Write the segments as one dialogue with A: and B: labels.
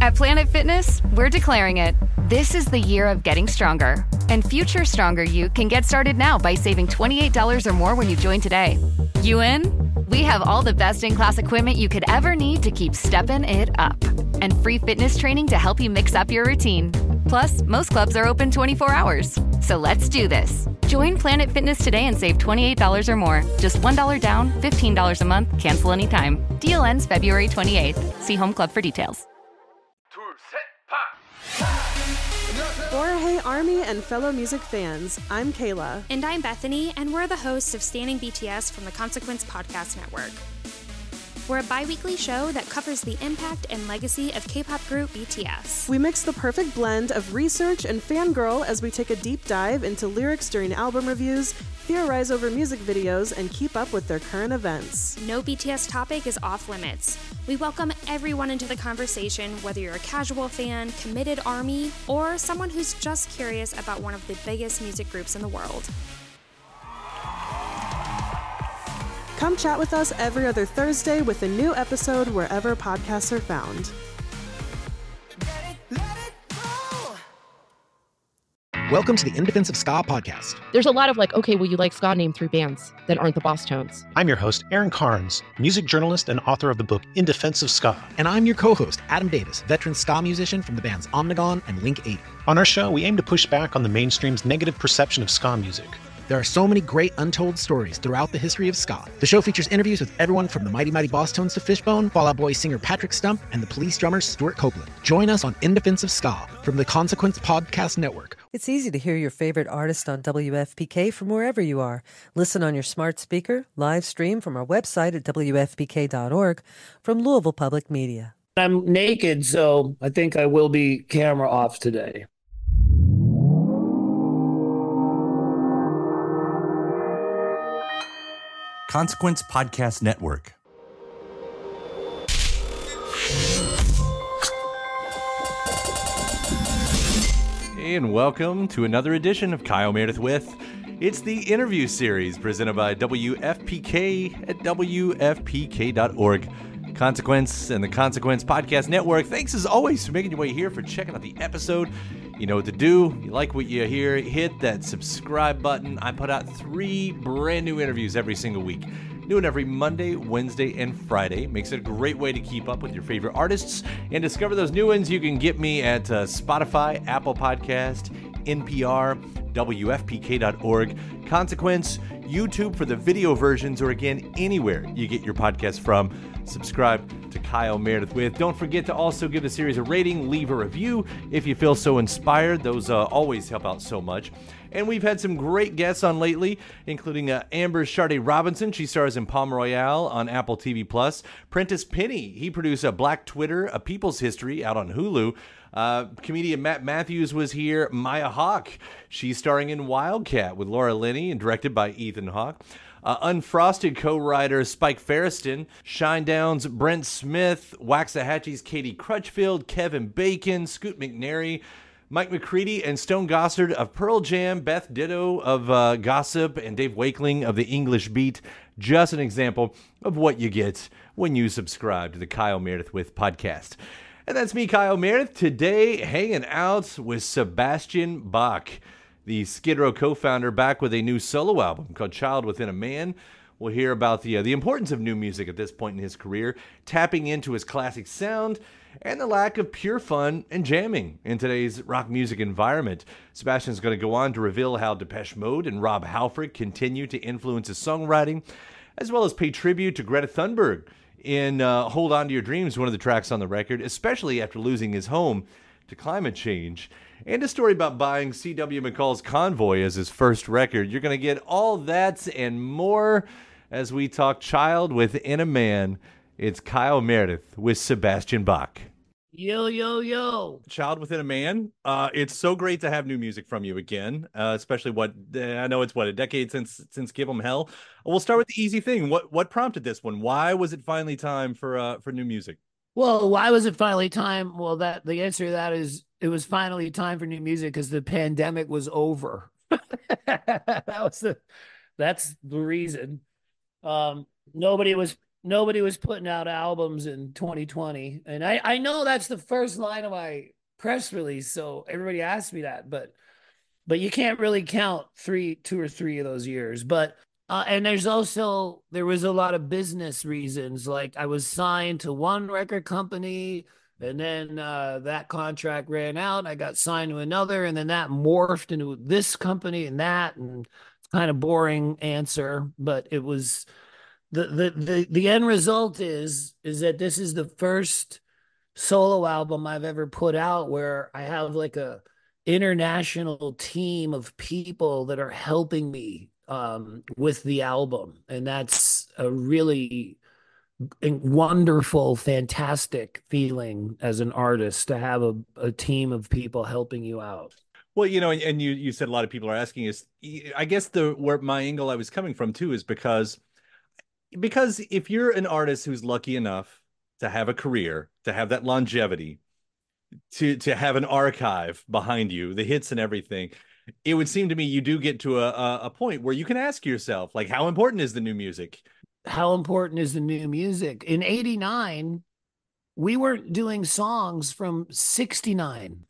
A: At Planet Fitness, we're declaring it. This is the year of getting stronger. And future stronger you can get started now by saving $28 or more when you join today. You in? We have all the best-in-class equipment you could ever need to keep stepping it up. And free fitness training to help you mix up your routine. Plus, most clubs are open 24 hours. So let's do this. Join Planet Fitness today and save $28 or more. Just $1 down, $15 a month, cancel anytime. Deal ends February 28th. See Home Club for details.
B: Hey Army and fellow music fans, I'm Kayla.
C: And I'm Bethany, and we're the hosts of Standing BTS from the Consequence Podcast Network. We're a bi-weekly show that covers the impact and legacy of K-pop group BTS.
B: We mix the perfect blend of research and fangirl as we take a deep dive into lyrics during album reviews, theorize over music videos, and keep up with their current events.
C: No BTS topic is off limits. We welcome everyone into the conversation, whether you're a casual fan, committed ARMY, or someone who's just curious about one of the biggest music groups in the world.
B: Come chat with us every other Thursday with a new episode wherever podcasts are found.
D: Welcome to the In Defense of Ska podcast.
E: There's a lot of okay, well, you like ska, name 3 bands that aren't the Boss Tones.
F: I'm your host, Aaron Carnes, music journalist and author of the book In Defense of Ska.
D: And I'm your co-host, Adam Davis, veteran ska musician from the bands Omnigone and Link 80.
F: On our show, we aim to push back on the mainstream's negative perception of ska music.
D: There are so many great untold stories throughout the history of ska. The show features interviews with everyone from the Mighty Mighty Boss Tones to Fishbone, Fall Out Boy singer Patrick Stump, and the Police drummer Stuart Copeland. Join us on In Defense of Ska from the Consequence Podcast Network.
G: It's easy to hear your favorite artist on WFPK from wherever you are. Listen on your smart speaker, live stream from our website at WFPK.org, from Louisville Public Media.
H: I'm naked, so I think I will be camera off today.
I: Consequence Podcast Network. And welcome to another edition of Kyle Meredith With. It's the interview series presented by WFPK at WFPK.org. Consequence and the Consequence Podcast Network. Thanks as always for making your way here, for checking out the episode. You know what to do. You like what you hear, hit that subscribe button. I put out 3 brand new interviews every single week. New one every Monday, Wednesday, and Friday. Makes it a great way to keep up with your favorite artists and discover those new ones. You can get me at Spotify, Apple Podcast, NPR, WFPK.org, Consequence, YouTube for the video versions, or again, anywhere you get your podcast from. Subscribe to Kyle Meredith With. Don't forget to also give the series a rating, leave a review if you feel so inspired. Those always help out so much. And we've had some great guests on lately, including Amber Sharday Robinson. She stars in Palm Royale on Apple TV+. Prentice Penny, he produced Black Twitter, A People's History, out on Hulu. Comedian Matt Matthews was here. Maya Hawke, she's starring in Wildcat with Laura Linney and directed by Ethan Hawke. Unfrosted co-writer Spike Feresten, Shinedown's Brent Smith, Waxahachie's Katie Crutchfield, Kevin Bacon, Scoot McNairy, Mike McCready, and Stone Gossard of Pearl Jam, Beth Ditto of Gossip, and Dave Wakeling of The English Beat. Just an example of what you get when you subscribe to the Kyle Meredith With podcast. And that's me, Kyle Meredith, today hanging out with Sebastian Bach, the Skid Row co-founder, back with a new solo album called Child Within a Man. We'll hear about the importance of new music at this point in his career, tapping into his classic sound, and the lack of pure fun and jamming in today's rock music environment. Sebastian's going to go on to reveal how Depeche Mode and Rob Halford continue to influence his songwriting, as well as pay tribute to Greta Thunberg in Hold On to Your Dreams, one of the tracks on the record, especially after losing his home to climate change. And a story about buying C.W. McCall's Convoy as his first record. You're going to get all that and more as we talk Child Within a Man. It's Kyle Meredith with Sebastian Bach.
H: Yo, yo, yo.
I: Child Within a Man. It's so great to have new music from you again, especially I know it's a decade since Give 'Em Hell. We'll start with the easy thing. What prompted this one? Why was it finally time for new music?
H: Well, why was it finally time? Well, the answer to that is it was finally time for new music because the pandemic was over. That's the reason. Nobody was nobody was putting out albums in 2020. And I know that's the first line of my press release. So everybody asked me that, but you can't really count two or three of those years. But and there was a lot of business reasons. Like I was signed to one record company, and then that contract ran out. And I got signed to another, and then that morphed into this company and that. And it's kind of boring answer, but it was the end result is that this is the first solo album I've ever put out where I have like a international team of people that are helping me with the album, and that's a really wonderful, fantastic feeling as an artist to have a team of people helping you out.
I: Well, and you said a lot of people are asking is, I guess where my angle I was coming from too is because if you're an artist who's lucky enough to have a career, to have that longevity, to have an archive behind you, the hits and everything, it would seem to me you do get to a point where you can ask yourself, like, how important is the new music?
H: How important is the new music? In 89, we weren't doing songs from 69.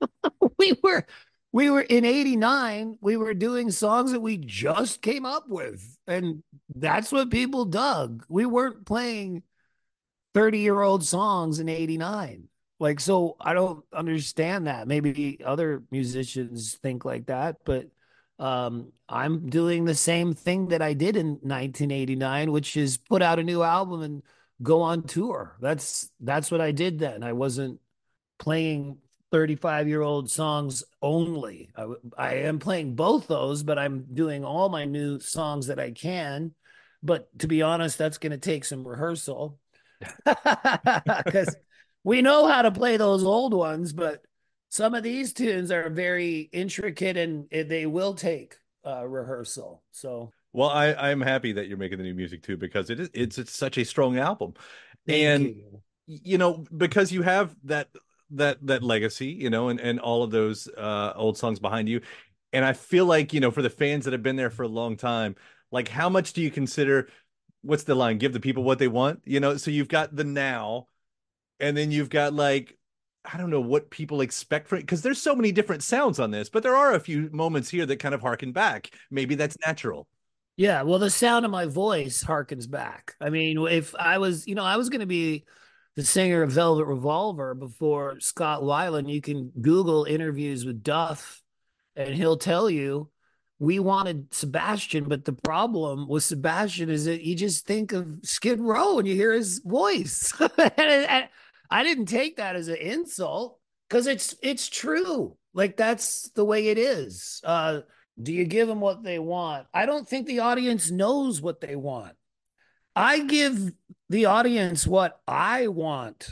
H: We were in 89, we were doing songs that we just came up with. And that's what people dug. We weren't playing 30-year-old songs in 89. Like, so I don't understand that. Maybe other musicians think like that, but I'm doing the same thing that I did in 1989, which is put out a new album and go on tour. That's what I did then. I wasn't playing 35-year-old songs only. I am playing both those, but I'm doing all my new songs that I can. But to be honest, that's going to take some rehearsal because we know how to play those old ones, but some of these tunes are very intricate and they will take rehearsal. So,
I: well, I'm happy that you're making the new music too, because it's such a strong album.
H: Thank
I: you. Because you have that legacy, and all of those old songs behind you. And I feel like, for the fans that have been there for a long time, like, how much do you consider, what's the line? Give the people what they want, so you've got the now, and then you've got, like, I don't know what people expect from it, because there's so many different sounds on this, but there are a few moments here that kind of harken back. Maybe that's natural.
H: Yeah, well, the sound of my voice harkens back. I mean, if I was, I was going to be the singer of Velvet Revolver before Scott Weiland. You can Google interviews with Duff, and he'll tell you we wanted Sebastian, but the problem with Sebastian is that you just think of Skid Row and you hear his voice. and I didn't take that as an insult because it's true. Like, that's the way it is. Do you give them what they want? I don't think the audience knows what they want. I give the audience what I want.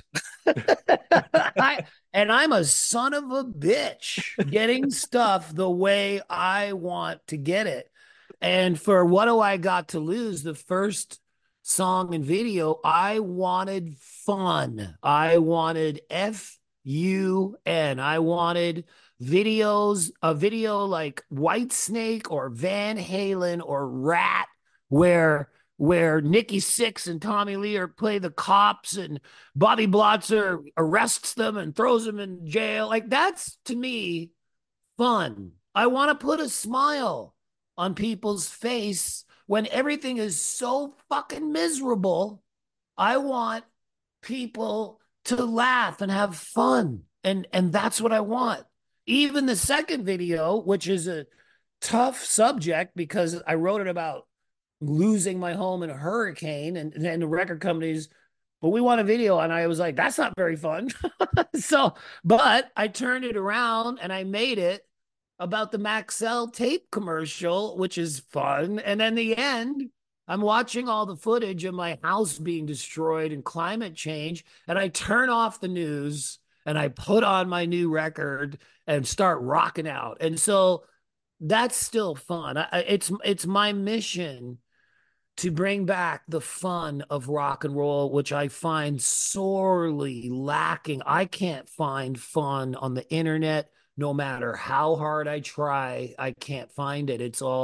H: And I'm a son of a bitch getting stuff the way I want to get it. And for What Do I Got to Lose, the first song and video, I wanted fun. I wanted F-U-N. I wanted a video like Whitesnake or Van Halen or Rat, where Nikki Sixx and Tommy Lee play the cops and Bobby Blotzer arrests them and throws them in jail. Like, that's, to me, fun. I want to put a smile on people's face when everything is so fucking miserable. I want people to laugh and have fun. And that's what I want. Even the second video, which is a tough subject because I wrote it about losing my home in a hurricane, and the record companies, but we want a video. And I was like, that's not very fun. But I turned it around and I made it about the Maxell tape commercial, which is fun. And then the end, I'm watching all the footage of my house being destroyed and climate change. And I turn off the news and I put on my new record and start rocking out. And so that's still fun. It's my mission to bring back the fun of rock and roll, which I find sorely lacking. I can't find fun on the internet. No matter how hard I try, I can't find it. It's all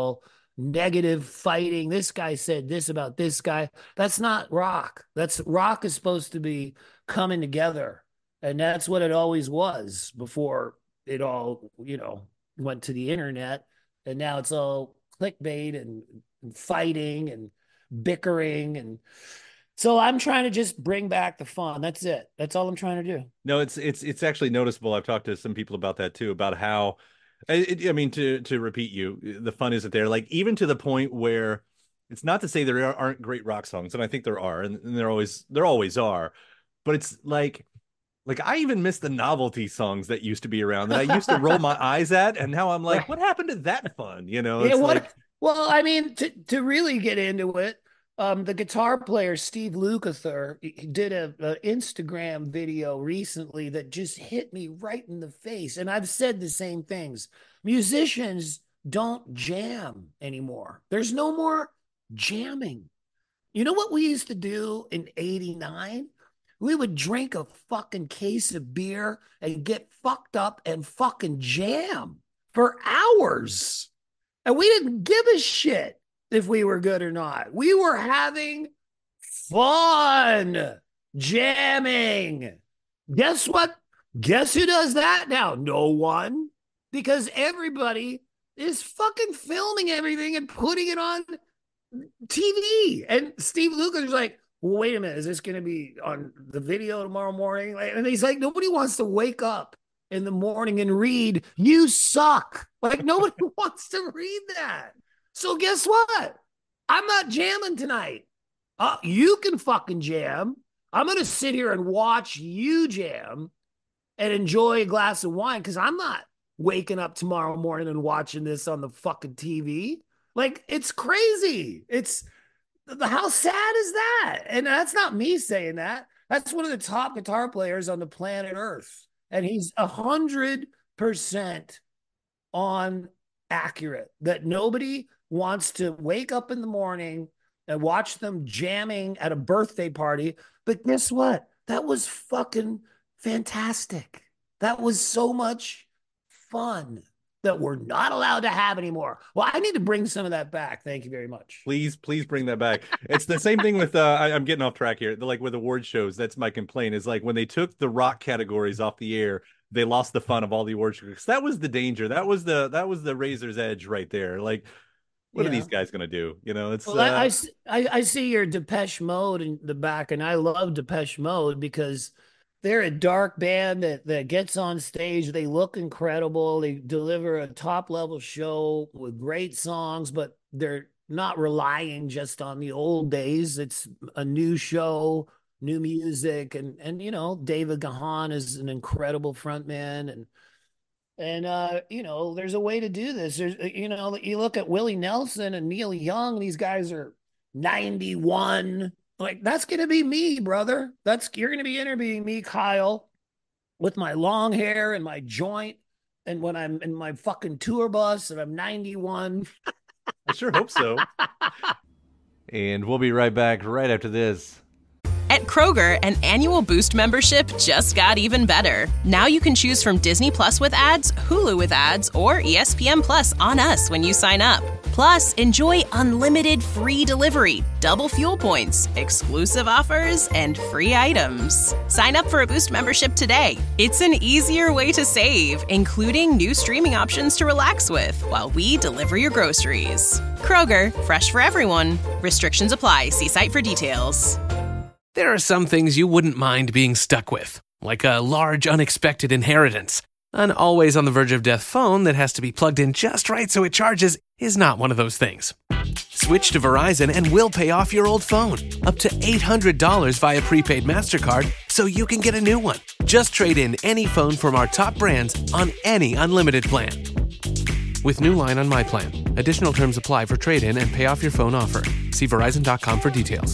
H: negative fighting. This guy said this about this guy. That's not rock. Rock is supposed to be coming together. And that's what it always was before it all, went to the internet. And now it's all clickbait and fighting and bickering. And so I'm trying to just bring back the fun. That's it. That's all I'm trying to do.
I: No, it's actually noticeable. I've talked to some people about that too, about how, to repeat you, the fun isn't there. Like, even to the point where it's not to say there aren't great rock songs, and I think there are, and there always are, but it's like I even miss the novelty songs that used to be around that I used to roll my eyes at, and now I'm like, what happened to that fun?
H: Well, I mean, to really get into it, the guitar player Steve Lukather, he did an Instagram video recently that just hit me right in the face. And I've said the same things. Musicians don't jam anymore. There's no more jamming. You know what we used to do in '89? We would drink a fucking case of beer and get fucked up and fucking jam for hours. And we didn't give a shit if we were good or not. We were having fun jamming. Guess what? Guess who does that now? No one. Because everybody is fucking filming everything and putting it on TV. And Steve Lukather's like, well, wait a minute, is this going to be on the video tomorrow morning? And he's like, nobody wants to wake up in the morning and read, you suck. Like, nobody wants to read that. So guess what? I'm not jamming tonight. You can fucking jam. I'm going to sit here and watch you jam and enjoy a glass of wine because I'm not waking up tomorrow morning and watching this on the fucking TV. Like, it's crazy. How sad is that? And that's not me saying that. That's one of the top guitar players on the planet Earth. And he's 100% on accurate that nobody wants to wake up in the morning and watch them jamming at a birthday party. But guess what? That was fucking fantastic. That was so much fun that we're not allowed to have anymore. Well, I need to bring some of that back. Thank you very much.
I: Please bring that back. It's the same thing with, I'm getting off track here. Like with award shows, that's my complaint, is like when they took the rock categories off the air, they lost the fun of all the award shows. That was the danger. That was the razor's edge right there. Like, what are these guys going to do? It's.
H: Well, I see your Depeche Mode in the back, and I love Depeche Mode because they're a dark band that gets on stage. They look incredible. They deliver a top level show with great songs, but they're not relying just on the old days. It's a new show, new music. And David Gahan is an incredible frontman. And there's a way to do this. There's, you look at Willie Nelson and Neil Young, these guys are 91. Like, that's going to be me, brother. You're going to be interviewing me, Kyle, with my long hair and my joint. And when I'm in my fucking tour bus and I'm 91.
I: I sure hope so. And we'll be right back right after this.
J: At Kroger, an annual Boost membership just got even better. Now you can choose from Disney Plus with ads, Hulu with ads, or ESPN Plus on us when you sign up. Plus, enjoy unlimited free delivery, double fuel points, exclusive offers, and free items. Sign up for a Boost membership today. It's an easier way to save, including new streaming options to relax with while we deliver your groceries. Kroger, fresh for everyone. Restrictions apply. See site for details.
K: There are some things you wouldn't mind being stuck with, like a large unexpected inheritance. An always on the verge of death phone that has to be plugged in just right so it charges is not one of those things. Switch to Verizon and we'll pay off your old phone, up to $800 via prepaid MasterCard, so you can get a new one. Just trade in any phone from our top brands on any unlimited plan. With new line on My Plan. Additional terms apply for trade-in and pay off your phone offer. See Verizon.com for details.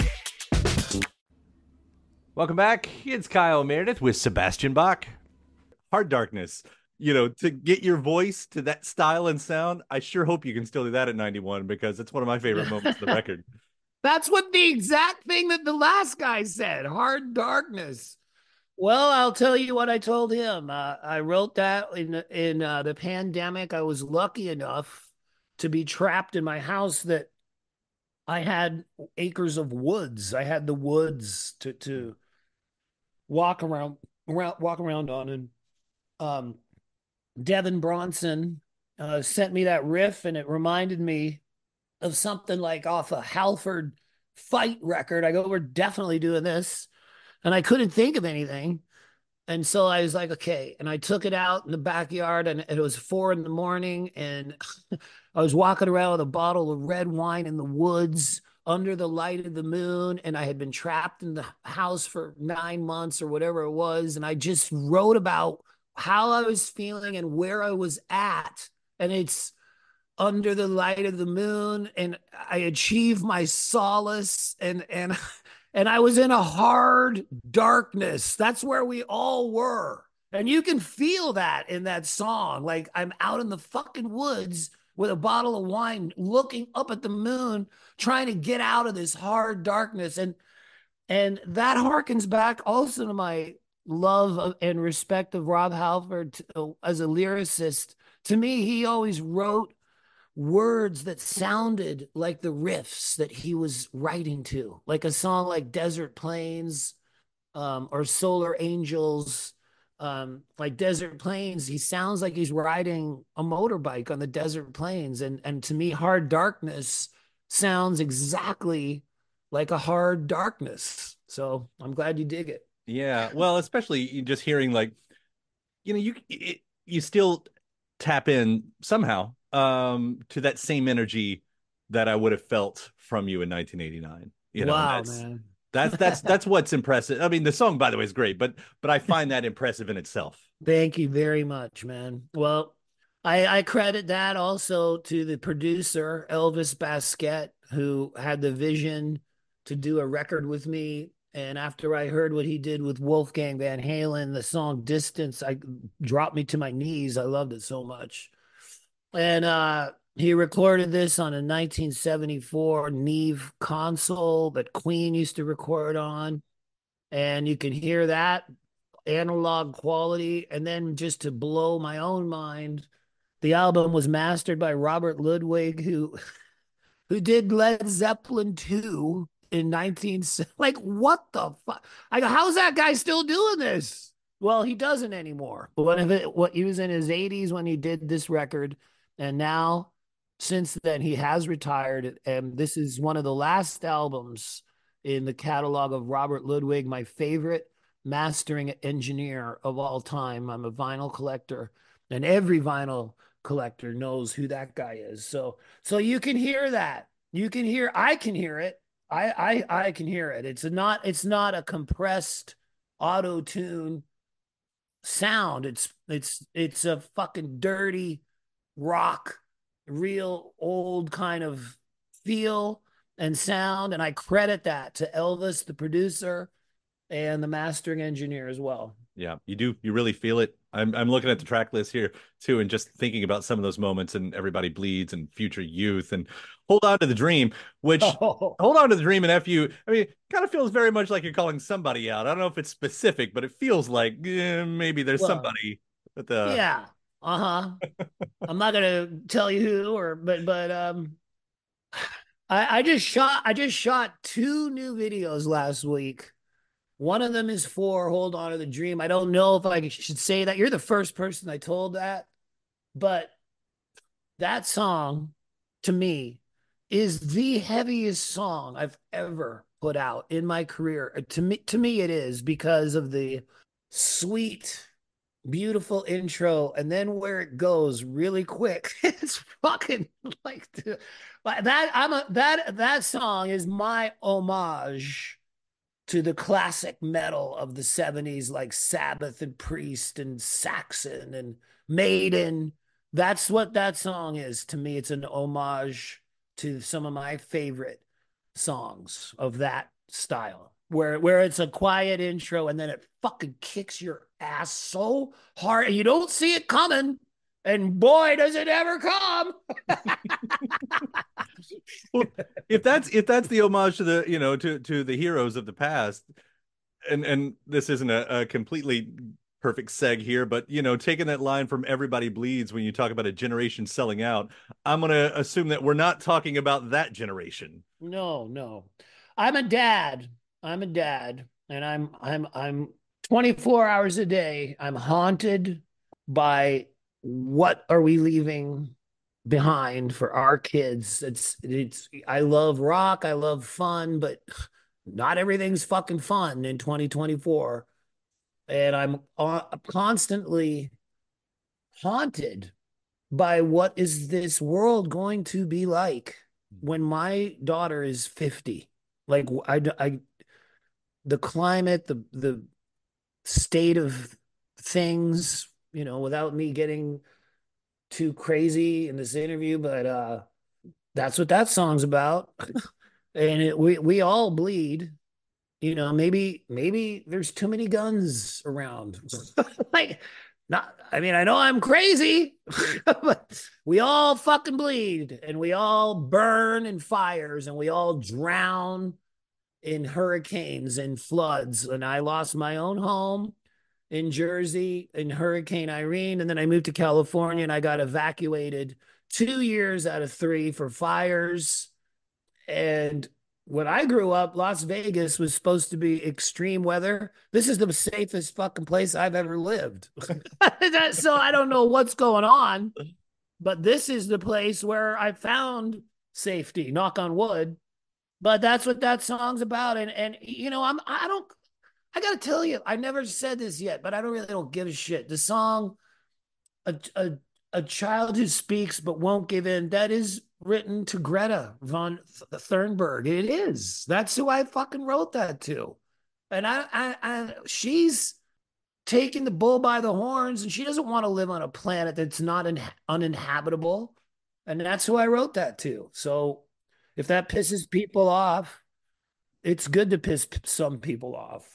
I: Welcome back. It's Kyle Meredith with Sebastian Bach. Hard Darkness. To get your voice to that style and sound, I sure hope you can still do that at 91 because it's one of my favorite moments of the record.
H: That's what the exact thing that the last guy said, Hard Darkness. Well, I'll tell you what I told him. I wrote that in the pandemic. I was lucky enough to be trapped in my house that I had acres of woods. I had the woods to walk around on. And Devin Bronson sent me that riff, and it reminded me of something like off a Halford Fight record. I go, we're definitely doing this. And I couldn't think of anything. And so I was like, okay. And I took it out in the backyard, and it was 4 a.m. And I was walking around with a bottle of red wine in the woods under the light of the moon. And I had been trapped in the house for 9 months or whatever it was. And I just wrote about how I was feeling and where I was at. And it's under the light of the moon, and I achieved my solace, and I was in a hard darkness. That's where we all were. And you can feel that in that song. Like, I'm out in the fucking woods with a bottle of wine, looking up at the moon, trying to get out of this hard darkness. And that harkens back also to my love and respect of Rob Halford as a lyricist. To me, he always wrote words that sounded like the riffs that he was writing to, like a song like Desert Plains, or Solar Angels. Like Desert Plains, he sounds like he's riding a motorbike on the desert plains. And to me, Hard Darkness sounds exactly like a hard darkness. So I'm glad you dig it.
I: Yeah, well, especially just hearing, like, you still tap in somehow to that same energy that I would have felt from you in 1989.
H: Wow, man.
I: That's what's impressive. I mean, the song, by the way, is great, but I find that impressive in itself.
H: Thank you very much, man. Well, I credit that also to the producer, Elvis Basquette, who had the vision to do a record with me. And after I heard what he did with Wolfgang Van Halen, the song Distance, I dropped me to my knees. I loved it so much. And he recorded this on a 1974 Neve console that Queen used to record on. And you can hear that analog quality. And then, just to blow my own mind, the album was mastered by Robert Ludwig, who did Led Zeppelin 2 in 19... Like, what the fuck? I go, how's that guy still doing this? Well, he doesn't anymore. But he was in his 80s when he did this record. And now, since then, he has retired. And this is one of the last albums in the catalog of Robert Ludwig, my favorite mastering engineer of all time. I'm a vinyl collector, and every vinyl collector knows who that guy is. So you can hear that. I can hear it. I can hear it. It's not a compressed auto-tune sound. It's a fucking dirty rock, real old kind of feel and sound. And I credit that to Elvis, the producer, and the mastering engineer as well.
I: Yeah, you do. You really feel it. I'm looking at the track list here too, and just thinking about some of those moments, and Everybody Bleeds and Future Youth and Hold On to the Dream, which Hold On to the Dream and FU, I mean, kind of feels very much like you're calling somebody out. I don't know if it's specific, but it feels like maybe there's somebody at the...
H: Yeah. I'm not gonna tell you who, but I just shot 2 new videos last week. One of them is for Hold On to the Dream. I don't know if I should say that. You're the first person I told that. But that song, to me, is the heaviest song I've ever put out in my career. To me, it is, because of the sweet, beautiful intro, and then where it goes really quick. It's fucking like that song is my homage to the classic metal of the 70s, like Sabbath and Priest and Saxon and Maiden. That's what that song is to me. It's an homage to some of my favorite songs of that style, where it's a quiet intro and then it fucking kicks your ass so hard and you don't see it coming. And boy, does it ever come.
I: Well, if that's the homage to the to the heroes of the past, and this isn't a completely perfect seg here, but taking that line from Everybody Bleeds when you talk about a generation selling out, I'm gonna assume that we're not talking about that generation.
H: No. I'm a dad, and I'm 24 hours a day. I'm haunted by what are we leaving behind for our kids. It's I love rock, I love fun, but not everything's fucking fun in 2024. And I'm constantly haunted by what is this world going to be like when my daughter is 50. Like the climate, the state of things, without me getting too crazy in this interview, but that's what that song's about. And we all bleed. Maybe there's too many guns around. I know I'm crazy, but we all fucking bleed, and we all burn in fires, and we all drown in hurricanes and floods. And I lost my own home in Jersey in Hurricane Irene, and then I moved to California, and I got evacuated 2 years out of 3 for fires. And when I grew up, Las Vegas was supposed to be extreme weather. This is the safest fucking place I've ever lived. So I don't know what's going on, but this is the place where I found safety, knock on wood. But that's what that song's about. And I got to tell you, I never said this yet, but I don't give a shit. The song, a child who speaks but won't give in, that is written to Greta von Thunberg. It is. That's who I fucking wrote that to. And she's taking the bull by the horns, and she doesn't want to live on a planet that's not uninhabitable. And that's who I wrote that to. So if that pisses people off, it's good to piss some people off.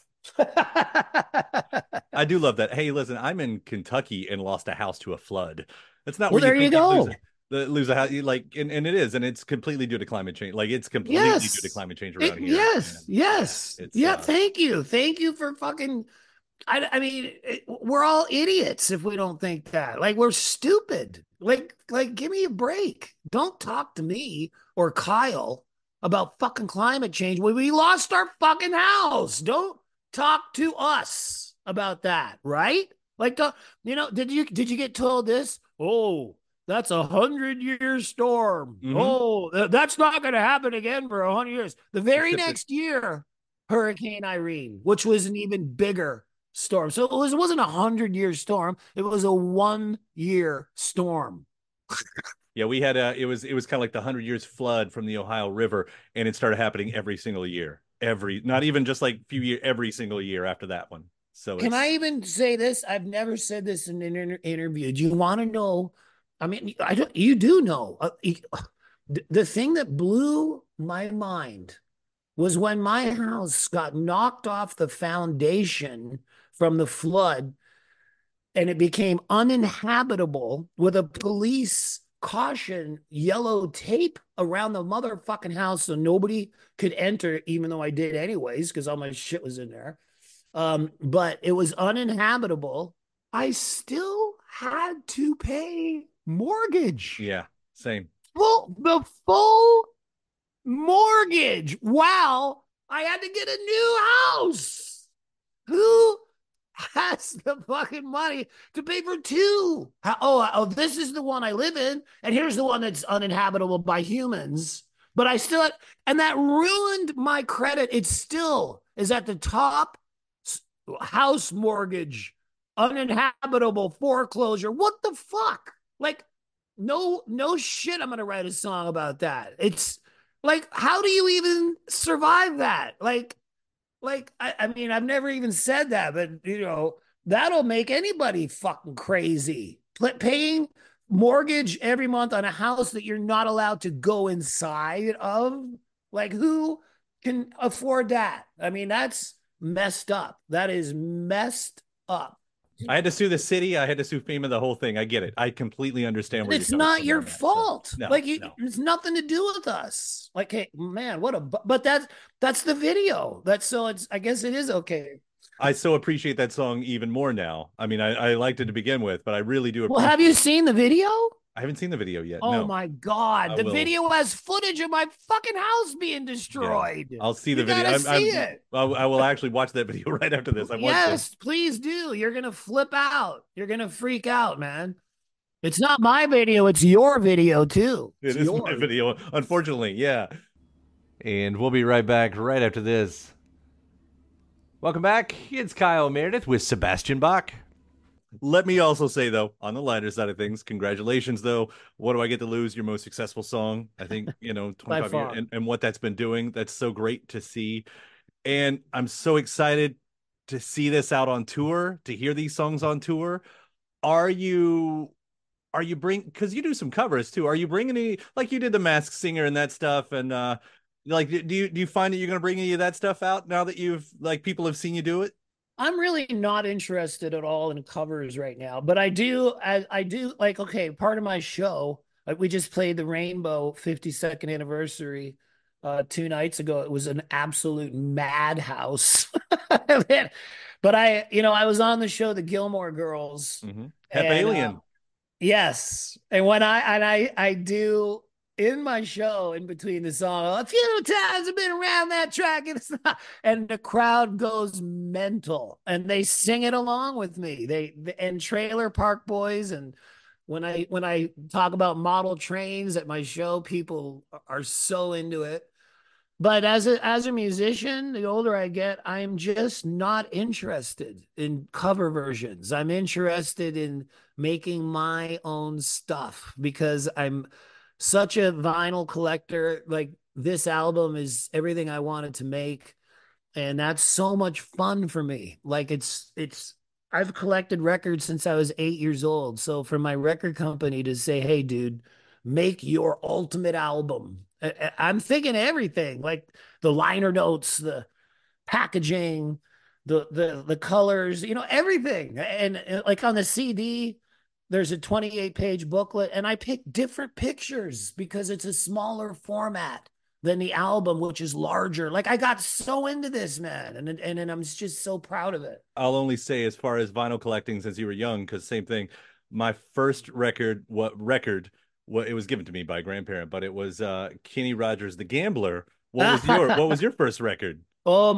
I: I do love that. Hey, listen, I'm in Kentucky and lost a house to a flood. That's not
H: well,
I: where
H: you go.
I: Lose a house, and it is, and it's completely due to climate change. Like, it's completely due to climate change around here.
H: Yes. Thank you for fucking. I mean, we're all idiots if we don't think that. Like, we're stupid. Like, give me a break. Don't talk to me or Kyle about fucking climate change when we lost our fucking house. Don't talk to us about that, right? Like, did you get told this? Oh, that's 100-year storm. Mm-hmm. Oh, that's not going to happen again for 100 years. The very next year, Hurricane Irene, which was an even bigger storm. So it wasn't a 100-year storm. It was a 1-year storm.
I: Yeah, we had it was kind of like the 100 years flood from the Ohio River, and it started happening every single year. Not even just like few years, every single year after that one. So
H: can I even say this? I've never said this in an interview. Do you want to know? I mean, you do know. The thing that blew my mind was when my house got knocked off the foundation from the flood, and it became uninhabitable with a police caution yellow tape around the motherfucking house so nobody could enter, even though I did anyways because all my shit was in there. But it was uninhabitable. I still had to pay mortgage.
I: Yeah, same.
H: Well, the full mortgage. Wow, I had to get a new house. Who has the fucking money to pay for two? Oh, this is the one I live in, and here's the one that's uninhabitable by humans. But I still, and that ruined my credit. It still is at the top. House mortgage, uninhabitable, foreclosure. What the fuck? Like, no shit. I'm gonna write a song about that. It's like, how do you even survive that? Like, I mean, I've never even said that, but that'll make anybody fucking crazy. Paying mortgage every month on a house that you're not allowed to go inside of. Like, who can afford that? I mean, that's messed up. That is messed up.
I: I had to sue the city. I had to sue FEMA, the whole thing. I get it. I completely understand where
H: it's not your fault.
I: So,
H: no. It's nothing to do with us. Like, hey, man, but that's the video. I guess it is okay.
I: I so appreciate that song even more now. I mean, I liked it to begin with, but I really do
H: Well,
I: appreciate
H: have you seen the video?
I: I haven't seen the video yet.
H: Oh
I: No.
H: my God.
I: I
H: The
I: will.
H: video has footage of my fucking house being destroyed.
I: Yeah. I'll see the
H: You
I: video.
H: gotta see it.
I: I will actually watch that video right after this. I want to.
H: Yes, please do. You're going to flip out. You're going to freak out, man. It's not my video. It's your video, too.
I: It is my video, unfortunately. Yeah. And we'll be right back right after this. Welcome back. It's Kyle Meredith with Sebastian Bach. Let me also say, though, on the lighter side of things, congratulations, though. What do I get to lose? Your most successful song. I think, 25 years and what that's been doing. That's so great to see. And I'm so excited to see this out on tour, to hear these songs on tour. Are you because you do some covers too. Are you bringing any, like you did the Masked Singer and that stuff? And like, do you find that you're going to bring any of that stuff out now that people have seen you do it?
H: I'm really not interested at all in covers right now, but I do like, okay, part of my show, like we just played the Rainbow 52nd anniversary 2 nights ago. It was an absolute madhouse. But I was on the show, the Gilmore Girls.
I: Mm-hmm. Alien.
H: Yes. And when I do in my show, in between the song, a few times I've been around that track, and the crowd goes mental, and they sing it along with me. And Trailer Park Boys, and when I talk about model trains at my show, people are so into it. But as a musician, the older I get, I'm just not interested in cover versions. I'm interested in making my own stuff because I'm such a vinyl collector. Like, this album is everything I wanted to make, and that's so much fun for me. Like, I've collected records since I was 8 years old. So for my record company to say, "Hey, dude, make your ultimate album," I'm thinking everything, like the liner notes, the packaging, the colors, everything. And like on the CD, there's a 28-page booklet, and I pick different pictures because it's a smaller format than the album, which is larger. Like, I got so into this, man, and I'm just so proud of it.
I: I'll only say, as far as vinyl collecting, since you were young, because same thing, my first record, it was given to me by a grandparent, but it was Kenny Rogers, The Gambler. What was your first record?
H: Oh,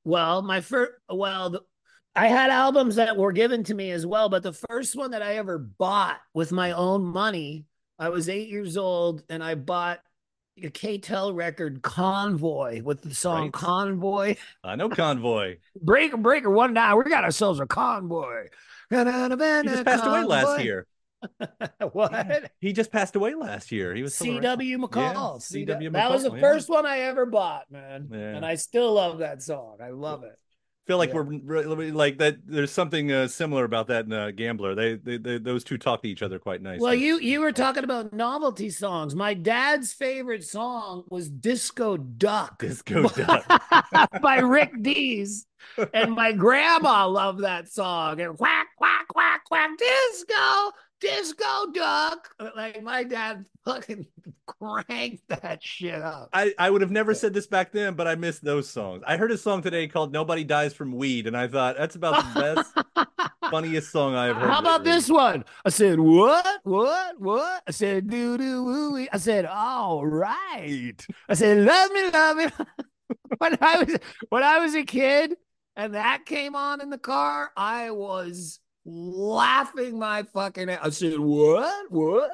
H: I had albums that were given to me as well, but the first one that I ever bought with my own money, I was 8 years old, and I bought a K-Tel record, Convoy, with the song Convoy.
I: I know Convoy.
H: Breaker, 1 now. We got ourselves a convoy.
I: He just passed away last year.
H: What?
I: He just passed away last year. He was
H: C.W. McCall.
I: Yeah, C.W.
H: That was the
I: McCall,
H: first one I ever bought, man.
I: Yeah.
H: And I still love that song. I love it.
I: I feel like we're like that. There's something similar about that in Gambler. They those two talk to each other quite nicely.
H: Well, you were talking about novelty songs. My dad's favorite song was Disco Duck.
I: Disco Duck
H: by Rick Dees. And my grandma loved that song. And quack, quack, quack, quack, disco duck. Like, my dad fucking cranked that shit up.
I: I would have never said this back then, but I miss those songs. I heard a song today called Nobody Dies from Weed, and I thought that's about the best, funniest song I have heard.
H: How about this one? I said, what? I said, doo-doo-woo-wee. I said, all right. I said, love me. When I was a kid and that came on in the car, I was laughing my fucking ass. I said, what?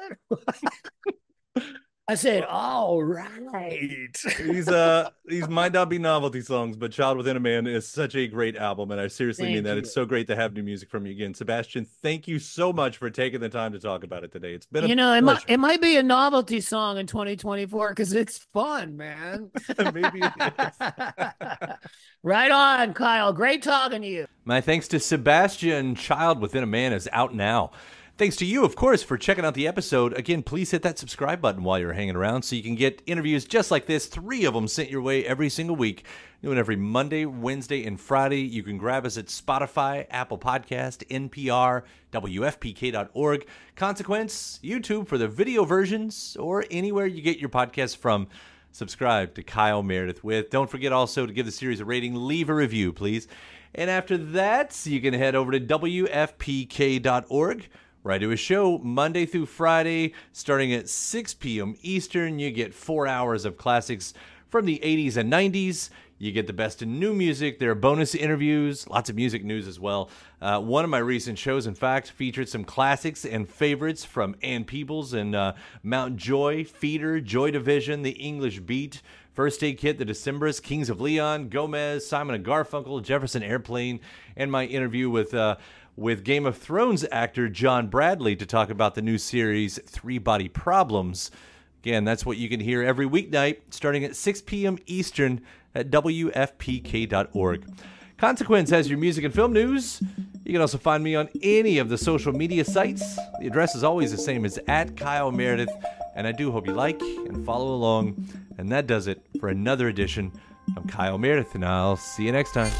H: I said, all right.
I: These might not be novelty songs, but Child Within a Man is such a great album, and I seriously mean that. It's so great to have new music from you again. Sebastian, thank you so much for taking the time to talk about it today. It's been
H: it might be a novelty song in 2024 because it's fun, man.
I: Maybe it is.
H: Right on, Kyle. Great talking to you.
I: My thanks to Sebastian. Child Within a Man is out now. Thanks to you, of course, for checking out the episode. Again, please hit that subscribe button while you're hanging around so you can get interviews just like this, 3 of them sent your way every single week. Doing every Monday, Wednesday, and Friday. You can grab us at Spotify, Apple Podcast, NPR, WFPK.org, Consequence, YouTube for the video versions, or anywhere you get your podcasts from. Subscribe to Kyle Meredith with. Don't forget also to give the series a rating. Leave a review, please. And after that, you can head over to WFPK.org, where I do a show Monday through Friday, starting at 6 p.m. Eastern. You get 4 hours of classics from the 80s and 90s. You get the best in new music. There are bonus interviews, lots of music news as well. One of my recent shows, in fact, featured some classics and favorites from Ann Peebles and Mount Joy, Feeder, Joy Division, The English Beat, First Aid Kit, The Decemberists, Kings of Leon, Gomez, Simon and Garfunkel, Jefferson Airplane, and my interview with Game of Thrones actor John Bradley to talk about the new series Three Body Problems. Again, that's what you can hear every weeknight starting at 6 p.m. Eastern at WFPK.org. Consequence has your music and film news. You can also find me on any of the social media sites. The address is always the same as @KyleMeredith, and I do hope you like and follow along. And that does it for another edition of Kyle Meredith, and I'll see you next time.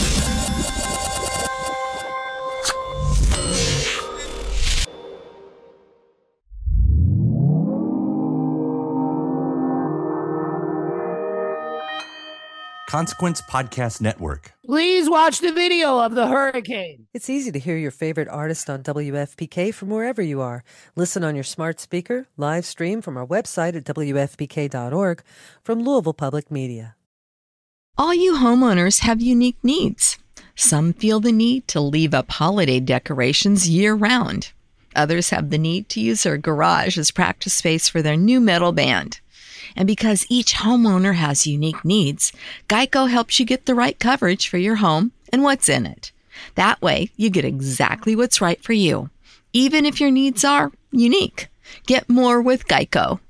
L: Consequence Podcast Network.
H: Please watch the video of the hurricane.
G: It's easy to hear your favorite artist on WFPK from wherever you are. Listen on your smart speaker, live stream from our website at WFPK.org, from Louisville Public Media.
M: All you homeowners have unique needs. Some feel the need to leave up holiday decorations year-round. Others have the need to use their garage as practice space for their new metal band. And because each homeowner has unique needs, Geico helps you get the right coverage for your home and what's in it. That way, you get exactly what's right for you, even if your needs are unique. Get more with Geico.